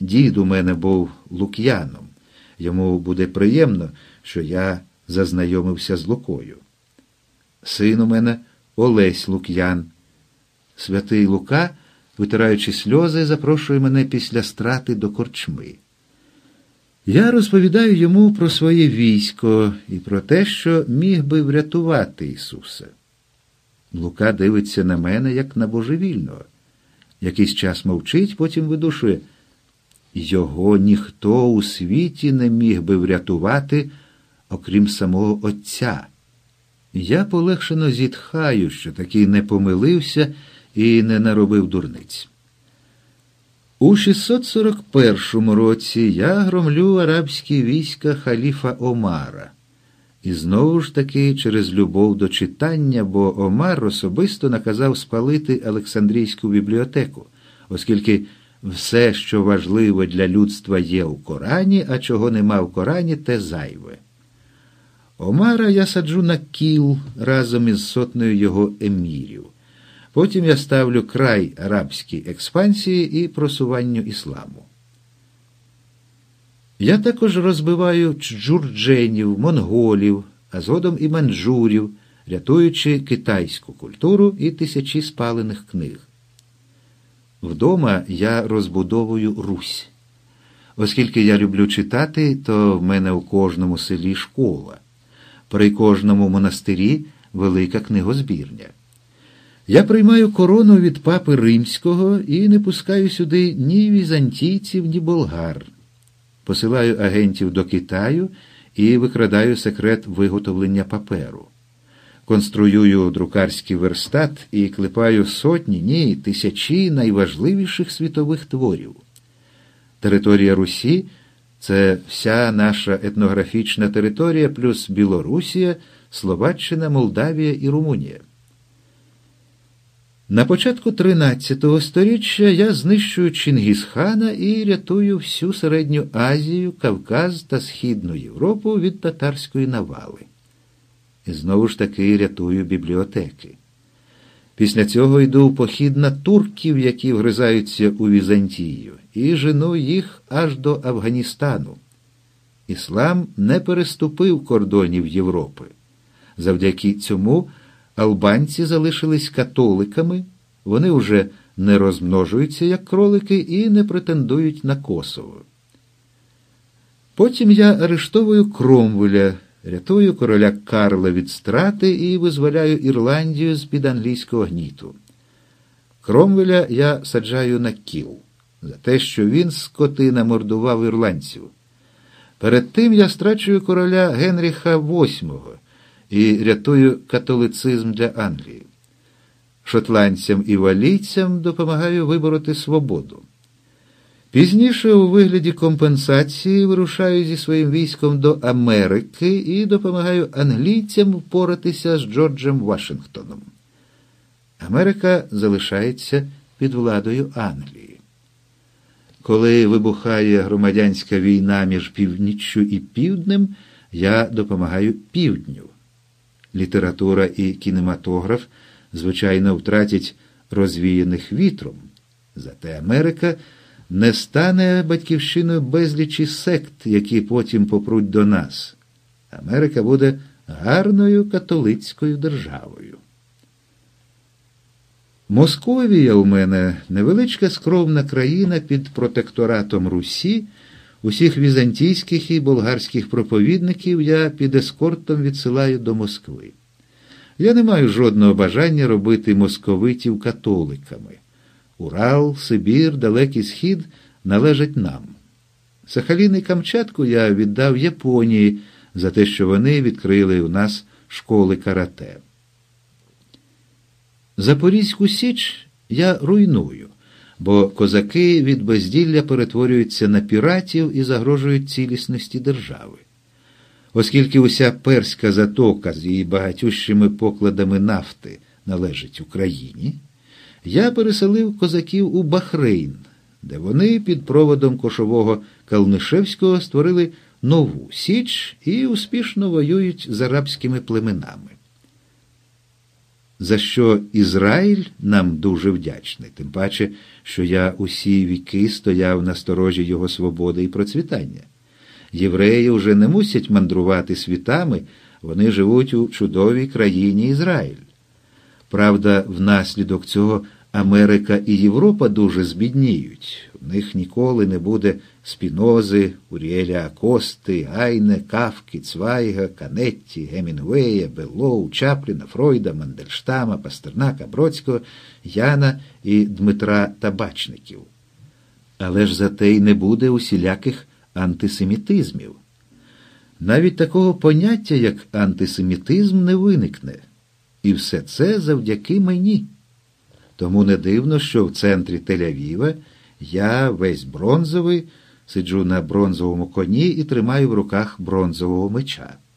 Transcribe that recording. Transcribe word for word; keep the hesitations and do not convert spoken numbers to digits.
Дід у мене був лук'яном. Йому буде приємно, що я зазнайомився з Лукою. Син у мене Олесь Лук'ян. Святий Лука, витираючи сльози, запрошує мене після страти до корчми. Я розповідаю йому про своє військо і про те, що міг би врятувати Ісуса. Лука дивиться на мене, як на божевільного. Якийсь час мовчить, потім видушує: «Його ніхто у світі не міг би врятувати, окрім самого Отця». Я полегшено зітхаю, що таки не помилився і не наробив дурниць. У шістсот сорок першому році я громлю арабські війська халіфа Омара. І знову ж таки через любов до читання, бо Омар особисто наказав спалити Олександрійську бібліотеку, оскільки все, що важливо для людства, є у Корані, а чого нема в Корані, те зайве. Омара я саджу на кіл разом із сотнею його емірів. Потім я ставлю край арабській експансії і просуванню ісламу. Я також розбиваю чджурдженів, монголів, а згодом і манджурів, рятуючи китайську культуру і тисячі спалених книг. Вдома я розбудовую Русь. Оскільки я люблю читати, то в мене у кожному селі школа. При кожному монастирі велика книгозбірня. Я приймаю корону від папи Римського і не пускаю сюди ні візантійців, ні болгар. Посилаю агентів до Китаю і викрадаю секрет виготовлення паперу. Конструюю друкарський верстат і клепаю сотні, ні, тисячі найважливіших світових творів. Територія Русі – це вся наша етнографічна територія плюс Білорусія, Словаччина, Молдавія і Румунія. На початку тринадцятого сторіччя я знищую Чингісхана і рятую всю Середню Азію, Кавказ та Східну Європу від татарської навали. І знову ж таки рятую бібліотеки. Після цього йду в похід на турків, які вгризаються у Візантію, і жену їх аж до Афганістану. Іслам не переступив кордонів Європи. Завдяки цьому албанці залишились католиками, вони вже не розмножуються, як кролики, і не претендують на Косово. Потім я арештовую Кромвеля, рятую короля Карла від страти і визволяю Ірландію з-під англійського гніту. Кромвеля я саджаю на кіл за те, що він, скотина, мордував ірландців. Перед тим я страчую короля Генріха восьмого і рятую католицизм для Англії. Шотландцям і валійцям допомагаю вибороти свободу. Пізніше у вигляді компенсації вирушаю зі своїм військом до Америки і допомагаю англійцям впоратися з Джорджем Вашингтоном. Америка залишається під владою Англії. Коли вибухає громадянська війна між північчю і півднем, я допомагаю півдню. Література і кінематограф, звичайно, втратять розвіяних вітром. Зате Америка не стане батьківщиною безлічі сект, які потім попруть до нас. Америка буде гарною католицькою державою. Московія у мене невеличка скромна країна під протекторатом Русі. Усіх візантійських і болгарських проповідників я під ескортом відсилаю до Москви. Я не маю жодного бажання робити московитів католиками. Урал, Сибір, Далекий Схід належать нам. Сахалін і Камчатку я віддав Японії за те, що вони відкрили у нас школи карате. Запорізьку Січ я руйную, бо козаки від безділля перетворюються на піратів і загрожують цілісності держави. Оскільки уся Перська затока з її багатющими покладами нафти належить Україні, я переселив козаків у Бахрейн, де вони під проводом кошового Калнишевського створили нову Січ і успішно воюють з арабськими племенами. за що Ізраїль нам дуже вдячний, тим паче, що я усі віки стояв на сторожі його свободи і процвітання. Євреї вже не мусять мандрувати світами, вони живуть у чудовій країні Ізраїль. Правда, внаслідок цього Америка і Європа дуже збідніють. У них ніколи не буде Спінози, Уріеля Акости, Гайне, Кафки, Цвайга, Канетті, Гемінгуея, Беллоу, Чапліна, Фройда, Мандельштама, Пастернака, Бродського, Яна і Дмитра Табачників. Але ж зате й не буде усіляких антисемітизмів. Навіть такого поняття, як антисемітизм, не виникне. І все це завдяки мені. Тому не дивно, що в центрі Тель-Авіва я весь бронзовий, сиджу на бронзовому коні і тримаю в руках бронзового меча.